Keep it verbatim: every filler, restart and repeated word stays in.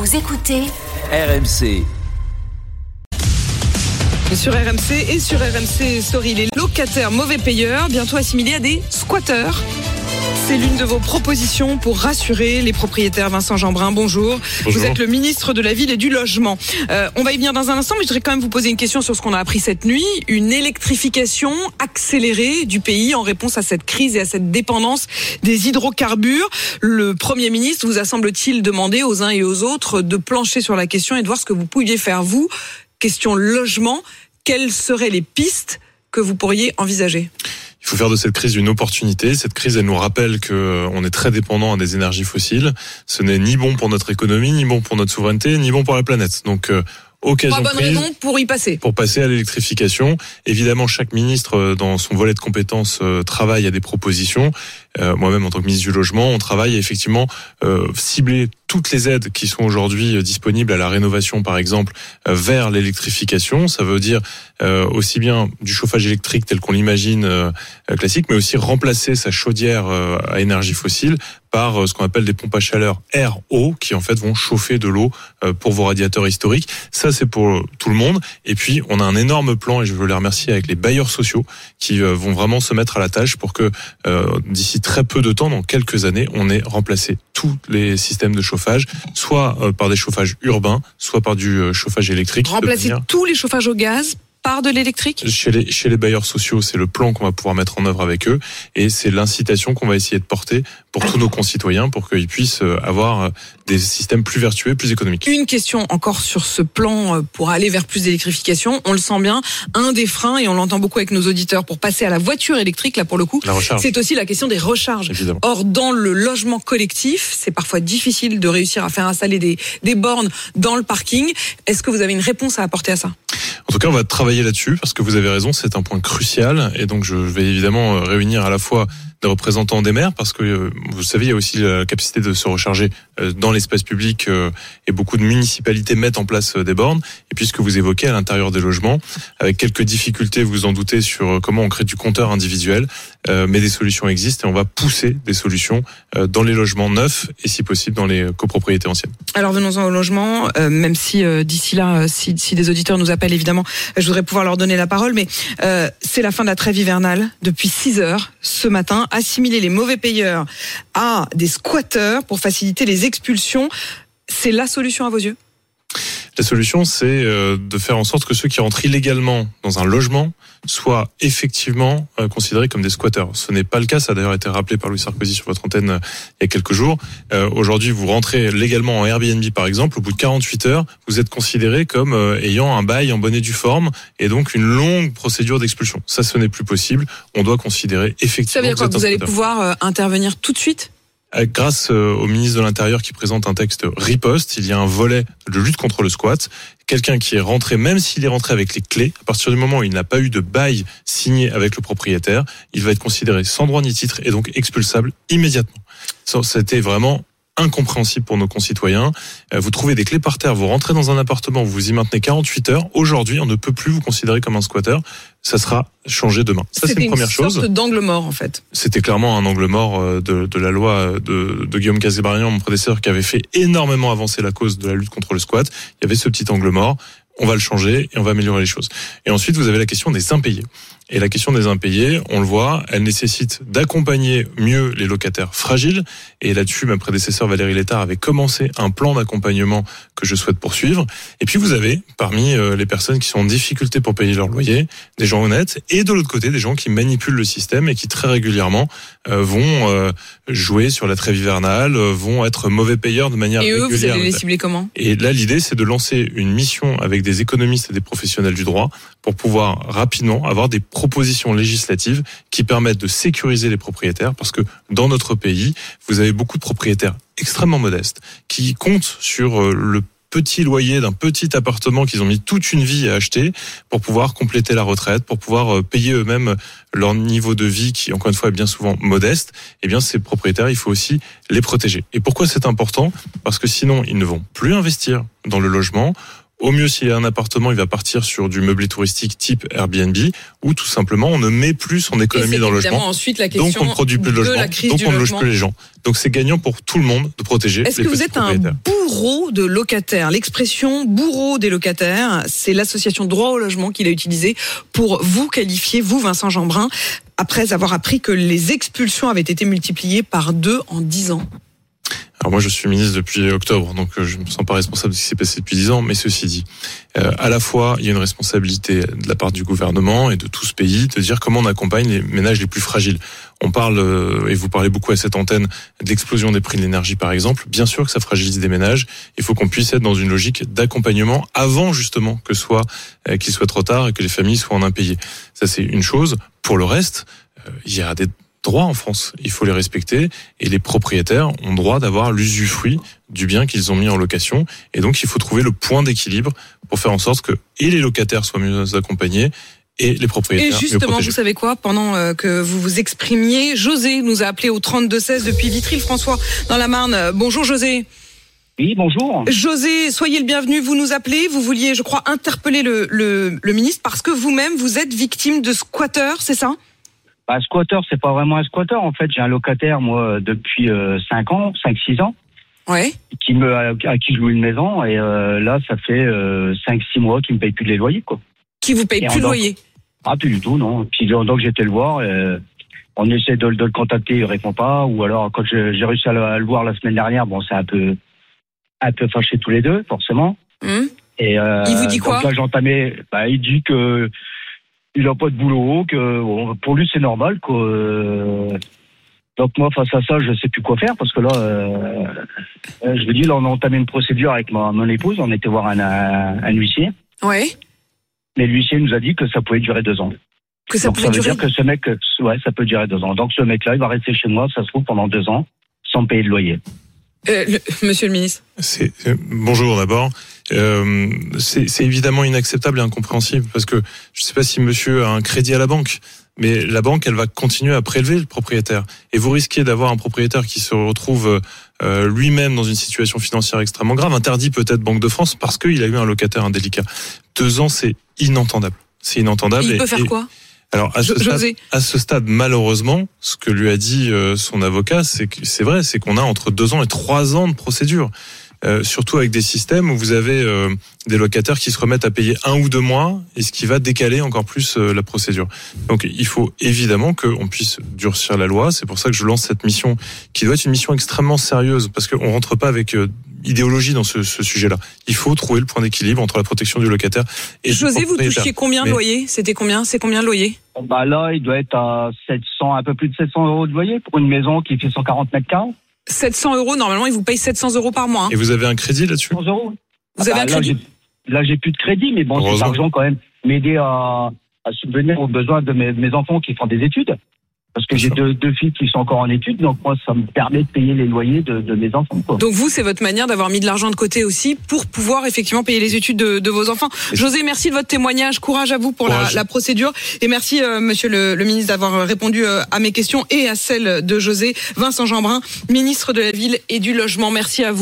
Vous écoutez R M C. Sur R M C et sur R M C Story, les locataires mauvais payeurs, bientôt assimilés à des squatteurs. C'est l'une de vos propositions pour rassurer les propriétaires. Vincent Jeanbrun, bonjour. bonjour. Vous êtes le ministre de la Ville et du Logement. Euh, on va y venir dans un instant, mais je voudrais quand même vous poser une question sur ce qu'on a appris cette nuit. Une électrification accélérée du pays en réponse à cette crise et à cette dépendance des hydrocarbures. Le Premier ministre vous a, semble-t-il, demandé aux uns et aux autres de plancher sur la question et de voir ce que vous pouviez faire, vous. Question logement, quelles seraient les pistes que vous pourriez envisager ? Il faut faire de cette crise une opportunité. Cette crise, elle nous rappelle qu'on est très dépendant à des énergies fossiles. Ce n'est ni bon pour notre économie, ni bon pour notre souveraineté, ni bon pour la planète. Donc, euh, occasion Pas bonne prise raison pour y passer. Pour passer à l'électrification. Évidemment, chaque ministre, dans son volet de compétences, euh, travaille à des propositions. Euh, moi-même, en tant que ministre du Logement, on travaille à effectivement euh, cibler toutes les aides qui sont aujourd'hui disponibles à la rénovation, par exemple, euh, vers l'électrification. Ça veut dire euh, aussi bien du chauffage électrique tel qu'on l'imagine euh, classique, mais aussi remplacer sa chaudière euh, à énergie fossile par euh, ce qu'on appelle des pompes à chaleur air-eau, qui en fait vont chauffer de l'eau euh, pour vos radiateurs historiques. Ça, c'est pour tout le monde. Et puis, on a un énorme plan, et je veux les remercier, avec les bailleurs sociaux qui euh, vont vraiment se mettre à la tâche pour que euh, d'ici très peu de temps, dans quelques années, on ait remplacé tous les systèmes de chauffage, soit euh, par des chauffages urbains, soit par du euh, chauffage électrique. Remplacer manière... tous les chauffages au gaz par de l'électrique ? Chez les, chez les bailleurs sociaux, c'est le plan qu'on va pouvoir mettre en œuvre avec eux, et c'est l'incitation qu'on va essayer de porter pour tous nos concitoyens, pour qu'ils puissent avoir des systèmes plus vertueux, plus économiques. Une question encore sur ce plan pour aller vers plus d'électrification. On le sent bien, un des freins, et on l'entend beaucoup avec nos auditeurs, pour passer à la voiture électrique, là pour le coup, c'est aussi la question des recharges. Évidemment. Or, dans le logement collectif, c'est parfois difficile de réussir à faire installer des, des bornes dans le parking. Est-ce que vous avez une réponse à apporter à ça ? En tout cas, on va travailler là-dessus, parce que vous avez raison, c'est un point crucial, et donc je vais évidemment réunir à la fois des représentants des maires, parce que vous savez, il y a aussi la capacité de se recharger dans l'espace public, et beaucoup de municipalités mettent en place des bornes. Et puis ce que vous évoquez à l'intérieur des logements, avec quelques difficultés, vous en doutez, sur comment on crée du compteur individuel, mais des solutions existent, et on va pousser des solutions dans les logements neufs et si possible dans les copropriétés anciennes. Alors venons-en au logement, euh, même si euh, d'ici là, si, si des auditeurs nous appellent, évidemment, je voudrais pouvoir leur donner la parole, mais euh, c'est la fin de la trêve hivernale. Depuis six heures ce matin, assimiler les mauvais payeurs à des squatteurs pour faciliter les expulsions, c'est la solution à vos yeux ? La solution, c'est de faire en sorte que ceux qui rentrent illégalement dans un logement soient effectivement considérés comme des squatteurs. Ce n'est pas le cas, ça a d'ailleurs été rappelé par Louis Sarkozy sur votre antenne il y a quelques jours. Euh, aujourd'hui, vous rentrez légalement en Airbnb, par exemple, au bout de quarante-huit heures, vous êtes considéré comme ayant un bail en bonne et due forme, et donc une longue procédure d'expulsion. Ça, ce n'est plus possible. On doit considérer effectivement... Ça veut dire quoi, que vous allez pouvoir euh, intervenir tout de suite ? Grâce au ministre de l'Intérieur qui présente un texte riposte, il y a un volet de lutte contre le squat. Quelqu'un qui est rentré, même s'il est rentré avec les clés, à partir du moment où il n'a pas eu de bail signé avec le propriétaire, il va être considéré sans droit ni titre et donc expulsable immédiatement. Ça, c'était vraiment incompréhensible pour nos concitoyens. Vous trouvez des clés par terre, vous rentrez dans un appartement, vous y maintenez quarante-huit heures. Aujourd'hui, on ne peut plus vous considérer comme un squatteur. Ça sera changé demain. Ça, C'était c'est une première une chose. C'était une sorte d'angle mort, en fait. C'était clairement un angle mort de, de la loi de, de Guillaume Kasbarian, mon prédécesseur, qui avait fait énormément avancer la cause de la lutte contre le squat. Il y avait ce petit angle mort. On va le changer et on va améliorer les choses. Et ensuite, vous avez la question des impayés. Et la question des impayés, on le voit, elle nécessite d'accompagner mieux les locataires fragiles. Et là-dessus, ma prédécesseur Valérie Létard avait commencé un plan d'accompagnement que je souhaite poursuivre. Et puis vous avez, parmi les personnes qui sont en difficulté pour payer leur loyer, des gens honnêtes, et de l'autre côté, des gens qui manipulent le système et qui très régulièrement euh, vont euh, jouer sur la trêve hivernale, euh, vont être mauvais payeurs de manière régulière. Et eux, régulière. vous allez les cibler comment ? Et là, l'idée, c'est de lancer une mission avec des économistes et des professionnels du droit pour pouvoir rapidement avoir des propositions législatives qui permettent de sécuriser les propriétaires, parce que dans notre pays, vous avez beaucoup de propriétaires extrêmement modestes qui comptent sur le petit loyer d'un petit appartement qu'ils ont mis toute une vie à acheter pour pouvoir compléter la retraite, pour pouvoir payer eux-mêmes leur niveau de vie qui, encore une fois, est bien souvent modeste. Eh bien, ces propriétaires, il faut aussi les protéger. Et pourquoi c'est important ? Parce que sinon, ils ne vont plus investir dans le logement, Au mieux, s'il y a un appartement, il va partir sur du meublé touristique type Airbnb, ou tout simplement, on ne met plus son économie dans le logement. Ensuite, la question donc, on ne produit plus de logement. Donc, on ne loge plus les gens. Donc, c'est gagnant pour tout le monde de protéger les petits propriétaires. Est-ce que vous êtes un bourreau de locataires? L'expression bourreau des locataires, c'est l'association Droit au logement qui l'a utilisée pour vous qualifier, vous, Vincent Jeanbrun, après avoir appris que les expulsions avaient été multipliées par deux en dix ans. Alors moi, je suis ministre depuis octobre, donc je ne me sens pas responsable de ce qui s'est passé depuis dix ans. Mais ceci dit, euh, à la fois, il y a une responsabilité de la part du gouvernement et de tout ce pays de dire comment on accompagne les ménages les plus fragiles. On parle, euh, et vous parlez beaucoup à cette antenne, de l'explosion des prix de l'énergie, par exemple. Bien sûr que ça fragilise des ménages. Il faut qu'on puisse être dans une logique d'accompagnement avant justement que soit euh, qu'il soit trop tard et que les familles soient en impayés. Ça, c'est une chose. Pour le reste, euh, il y a des droits en France, il faut les respecter et les propriétaires ont droit d'avoir l'usufruit du bien qu'ils ont mis en location et donc il faut trouver le point d'équilibre pour faire en sorte que et les locataires soient mieux accompagnés et les propriétaires mieux protégés. Et justement, vous savez quoi, pendant que vous vous exprimiez, José nous a appelé au trente-deux seize depuis Vitry-le-François dans la Marne. Bonjour José. Oui, bonjour. José, soyez le bienvenu, vous nous appelez, vous vouliez, je crois, interpeller le, le, le ministre parce que vous-même, vous êtes victime de squatteurs, c'est ça ? Un squatter, c'est pas vraiment un squatter. En fait, j'ai un locataire, moi, depuis euh, cinq ans, cinq six ans, ouais. qui me, à, à qui je loue une maison. Et euh, là, ça fait euh, cinq six mois qu'il me paye plus de les loyers, quoi. Qui vous paye et plus de loyer? Ah, plus du tout, non. Puis donc, j'étais le voir. Euh, on essaie de, de le contacter, il répond pas. Ou alors, quand je, j'ai réussi à le, à le voir la semaine dernière, bon, c'est un peu, un peu fâché tous les deux, forcément. Mmh. Et euh, il vous dit quoi? Donc là, j'entamais. Bah, il dit que il a pas de boulot, que bon, pour lui c'est normal, quoi. Donc moi face à ça, je sais plus quoi faire parce que là, euh, je vous dis, là on a entamé une procédure avec ma, mon épouse, on était voir un, un, un huissier. Ouais. Mais l'huissier nous a dit que ça pouvait durer deux ans. Que ça Donc pouvait ça veut durer. dire que ce mec, ouais, ça peut durer deux ans. Donc ce mec-là, il va rester chez moi, ça se trouve pendant deux ans, sans payer de loyer. Euh, le, monsieur le ministre. C'est, euh, bonjour d'abord. Euh, c'est, c'est évidemment inacceptable et incompréhensible parce que je ne sais pas si monsieur a un crédit à la banque, mais la banque, elle va continuer à prélever le propriétaire. Et vous risquez d'avoir un propriétaire qui se retrouve euh, lui-même dans une situation financière extrêmement grave, interdit peut-être Banque de France parce qu'il a eu un locataire indélicat. Deux ans, c'est inentendable. C'est inentendable. Il et, peut faire et, quoi? Alors à ce, stade, à ce stade, malheureusement, ce que lui a dit euh, son avocat, c'est que c'est vrai, c'est qu'on a entre deux ans et trois ans de procédure. Euh, surtout avec des systèmes où vous avez euh, des locataires qui se remettent à payer un ou deux mois, et ce qui va décaler encore plus euh, la procédure. Donc il faut évidemment qu'on puisse durcir la loi. C'est pour ça que je lance cette mission, qui doit être une mission extrêmement sérieuse, parce qu'on rentre pas avec euh, idéologie dans ce, ce sujet-là. Il faut trouver le point d'équilibre entre la protection du locataire et José, du vous touchiez combien de Mais... loyer? C'était combien? C'est combien de loyer? Bah là, il doit être à sept cents, un peu plus de sept cents euros de loyer pour une maison qui fait cent quarante mètres carrés. sept cents euros, normalement, il vous paye sept cents euros par mois. Hein. Et vous avez un crédit là-dessus? cent euros. Vous ah avez bah, un crédit? Là, j'ai, là, j'ai plus de crédit, mais bon, cet argent, quand même, m'aider à, à subvenir aux besoins de mes, de mes enfants qui font des études. Parce que j'ai deux, deux filles qui sont encore en études, donc moi, ça me permet de payer les loyers de, de mes enfants, quoi. Donc vous, c'est votre manière d'avoir mis de l'argent de côté aussi pour pouvoir effectivement payer les études de, de vos enfants. Et José, merci de votre témoignage. Courage à vous pour la, la procédure. Et merci, euh, monsieur le, le ministre, d'avoir répondu euh, à mes questions et à celles de José. Vincent Jeanbrun, ministre de la Ville et du Logement. Merci à vous.